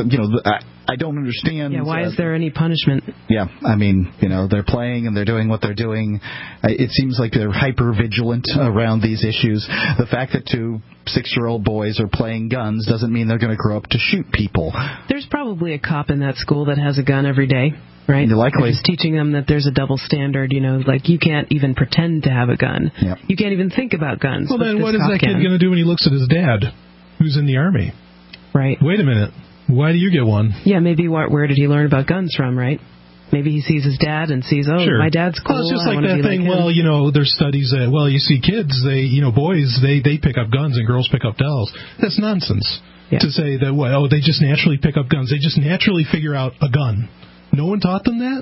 I don't understand. Yeah, why is there any punishment? Yeah, I mean, they're playing and they're doing what they're doing. It seems like they're hyper vigilant around these issues. The fact that 2 6-year-old boys are playing guns doesn't mean they're going to grow up to shoot people. There's probably a cop in that school that has a gun every day. Right? Likely. Just teaching them that there's a double standard, like you can't even pretend to have a gun. Yep. You can't even think about guns. Well, then what is that kid going to do when he looks at his dad, who's in the Army? Right. Wait a minute. Why do you get one? Yeah, maybe where did he learn about guns from, right? Maybe he sees his dad and sees, my dad's cool. Well, it's just like that thing, there's studies that, you see kids, boys, they pick up guns and girls pick up dolls. That's nonsense. Yeah. To say that, they just naturally pick up guns. They just naturally figure out a gun. No one taught them that?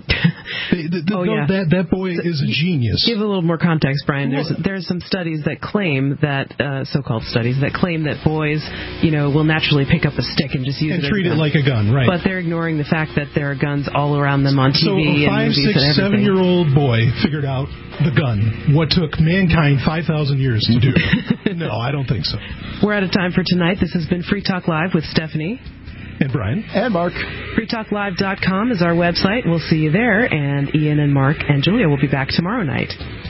That boy is a genius. Give a little more context, Brian. There's some studies that claim that, so-called studies, that claim that boys, will naturally pick up a stick and just use it and treat it like a gun, right. But they're ignoring the fact that there are guns all around them on TV and movies and everything. So a 5, 6, 7-year-old boy figured out the gun, what took mankind 5,000 years to do. No, I don't think so. We're out of time for tonight. This has been Free Talk Live with Stephanie. And Brian. And Mark. FreeTalkLive.com is our website. We'll see you there. And Ian and Mark and Julia will be back tomorrow night.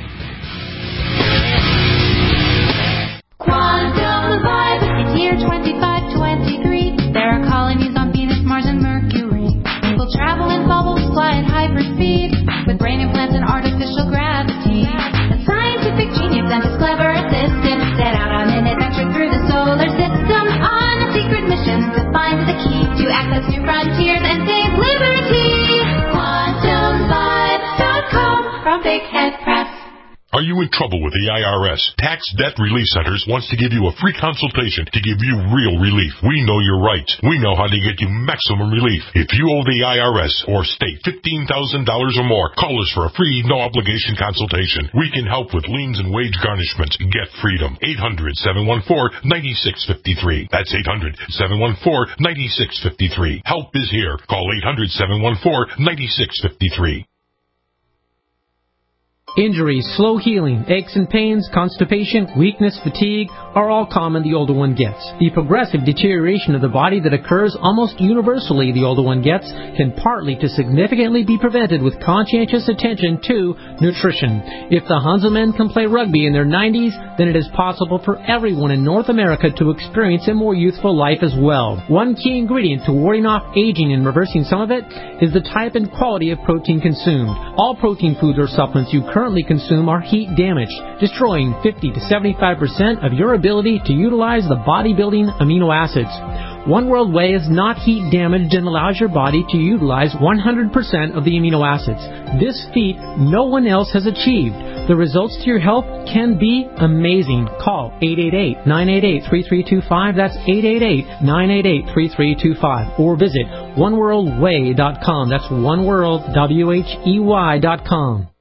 Quantum Vibe, it's year 2523. There are colonies on Venus, Mars, and Mercury. People travel in bubbles, fly at hyperspeed, with brain implants and artificial gravity. A scientific genius and his clever assistant set out on an adventure through the solar system on a secret mission to find the key to access new frontiers and save liberty. QuantumVibe.com from Big Head Press. Are you in trouble with the IRS? Tax Debt Relief Centers wants to give you a free consultation to give you real relief. We know your rights. We know how to get you maximum relief. If you owe the IRS or state $15,000 or more, call us for a free, no-obligation consultation. We can help with liens and wage garnishments. Get freedom. 800-714-9653. That's 800-714-9653. Help is here. Call 800-714-9653. Injuries, slow healing, aches and pains, constipation, weakness, fatigue are all common the older one gets. The progressive deterioration of the body that occurs almost universally the older one gets can partly to significantly be prevented with conscientious attention to nutrition. If the Hanselmen can play rugby in their 90s, then it is possible for everyone in North America to experience a more youthful life as well. One key ingredient to warding off aging and reversing some of it is the type and quality of protein consumed. All protein foods or supplements you currently consume are heat damaged, destroying 50 to 75% of your ability to utilize the bodybuilding amino acids. One World Whey is not heat damaged and allows your body to utilize 100% of the amino acids. This feat no one else has achieved. The results to your health can be amazing. Call 888-988-3325. That's 888-988-3325. Or visit oneworldwhey.com. That's oneworld, WHEY.com.